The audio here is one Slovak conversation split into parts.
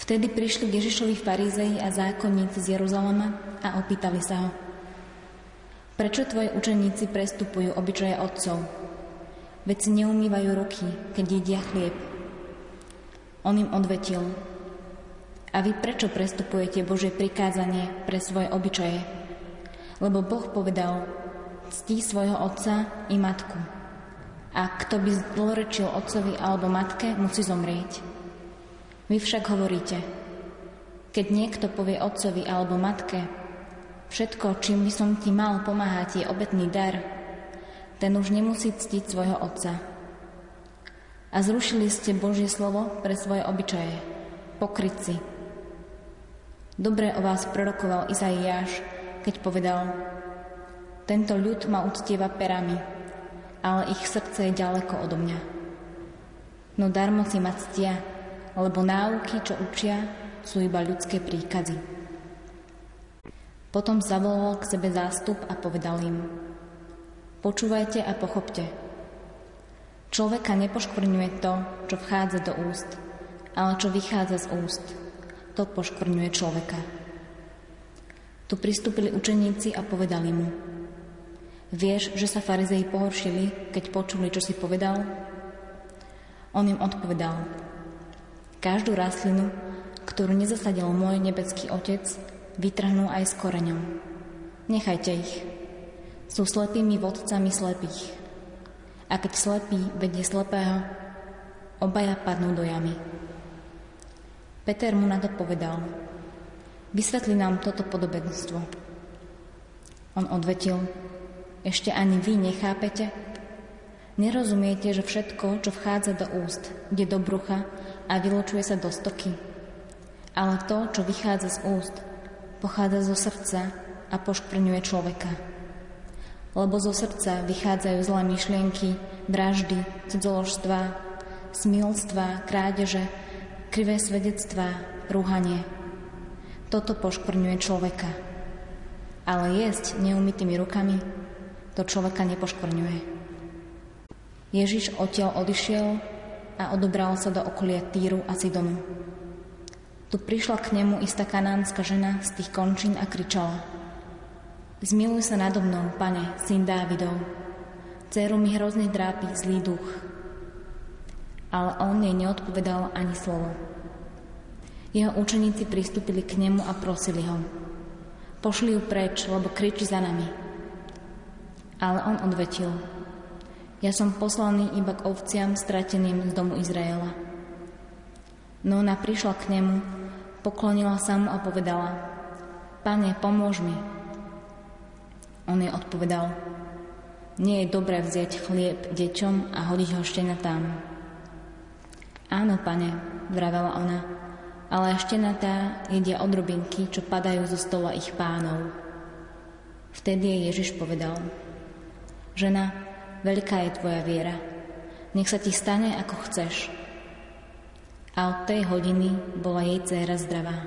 Vtedy prišli k Ježišovi farizei a zákonníci z Jeruzalema a opýtali sa ho: Prečo tvoji učeníci prestupujú obyčaje otcov? Veď si neumývajú ruky, keď jedia chlieb. On im odvetil: A vy prečo prestupujete Božie prikázanie pre svoje obyčaje? Lebo Boh povedal: Ctí svojho otca i matku. A kto by zlorečil otcovi alebo matke, musí zomrieť. Vy však hovoríte: Keď niekto povie otcovi alebo matke: Všetko, čím by som ti mal pomáhať, je obetný dar, ten už nemusí ctiť svojho otca. A zrušili ste Božie slovo pre svoje obyčaje, pokrytci. Dobre o vás prorokoval Izaiáš, keď povedal: Tento ľud ma uctieva perami, ale ich srdce je ďaleko odo mňa. No darmo si ma ctia, lebo náuky, čo učia, sú iba ľudské príkazy. Potom zavolal k sebe zástup a povedal im: Počúvajte a pochopte. Človeka nepoškvrňuje to, čo vchádza do úst, ale čo vychádza z úst, to poškvrňuje človeka. Tu pristúpili učeníci a povedali mu: Vieš, že sa farizei pohoršili, keď počuli, čo si povedal? On im odpovedal: Každú rastlinu, ktorú nezasadil môj nebeský Otec, vytrhnú aj s koreňom. Nechajte ich. Sú slepými vodcami slepých. A keď slepý vedie slepého, obaja padnú do jamy. Peter mu na to povedal: Vysvetli nám toto podobenstvo. On odvetil: Ešte ani vy nechápete? Nerozumiete, že všetko, čo vchádza do úst, ide do brucha a vylučuje sa do stoky? Ale to, čo vychádza z úst, pochádza zo srdca a poškvrňuje človeka. Lebo zo srdca vychádzajú zlé myšlienky, vraždy, cudzoložstvá, smilstva, krádeže, krivé svedectvá, rúhanie. Toto poškvrňuje človeka. Ale jesť neumytými rukami, to človeka nepoškvrňuje. Ježiš odtiaľ odišiel a odobral sa do okolia Týru a Sidonu. Tu prišla k nemu istá kanánska žena z tých končín a kričala: Zmiluj sa nado mnou, Pane, syn Dávidov. Dcéru mi hrozne drápi zlý duch. Ale on jej neodpovedal ani slovo. Jeho učeníci pristúpili k nemu a prosili ho: Pošli ju preč, lebo kričí za nami. Ale on odvetil: Ja som poslaný iba k ovciam strateným z domu Izraela. No ona prišla k nemu, poklonila sa mu a povedala: Pane, pomôž mi. On jej odpovedal: Nie je dobré vziať chlieb deťom a hodiť ho štenatám. Áno, Pane, vravela ona, ale štenatá jedia odrobinky, čo padajú zo stola ich pánov. Vtedy jej Ježiš povedal: Žena, veľká je tvoja viera. Nech sa ti stane, ako chceš. A od tej hodiny bola jej dcéra zdravá.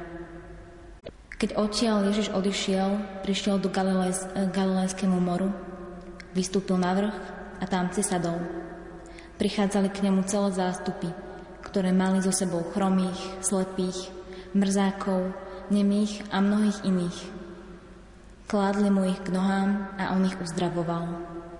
Keď odtiaľ Ježiš odišiel, prišiel do Galilejskému moru, vystúpil na vrch a tam si sadol. Prichádzali k nemu celé zástupy, ktoré mali so sebou chromých, slepých, mrzákov, nemých a mnohých iných. Kládli mu ich k nohám a on ich uzdravoval.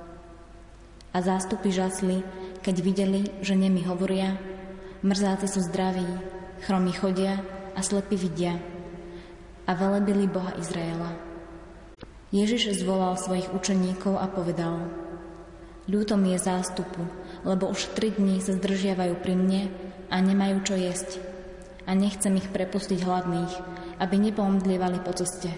A zástupy žasli, keď videli, že nemi hovoria, mrzáci sú zdraví, chromí chodia a slepí vidia, a velebili Boha Izraela. Ježiš zvolal svojich učeníkov a povedal: Ľúto mi je zástupu, lebo už 3 dní sa zdržiavajú pri mne a nemajú čo jesť. A nechcem ich prepustiť hladných, aby nepomdlievali po ceste.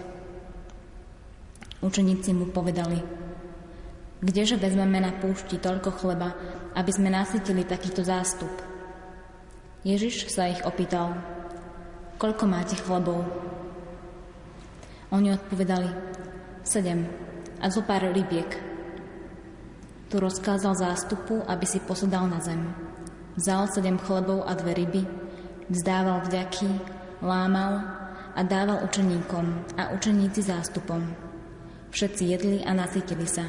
Učeníci mu povedali: Kdeže vezmeme na púšti toľko chleba, aby sme nasytili takýto zástup? Ježiš sa ich opýtal: Koľko máte chlebov? Oni odpovedali: 7 a zo pár rybiek. Tu rozkázal zástupu, aby si posadal na zem. Vzal 7 chlebov a 2 ryby, vzdával vďaky, lámal a dával učeníkom a učeníci zástupom. Všetci jedli a nasytili sa.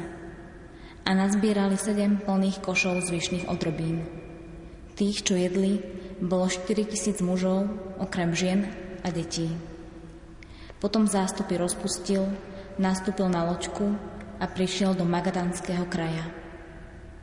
A nazbierali 7 plných košov zvyšných odrobín. Tých, čo jedli, bolo 4000 mužov, okrem žien a detí. Potom zástupy rozpustil, nastúpil na loďku a prišiel do Magadanského kraja.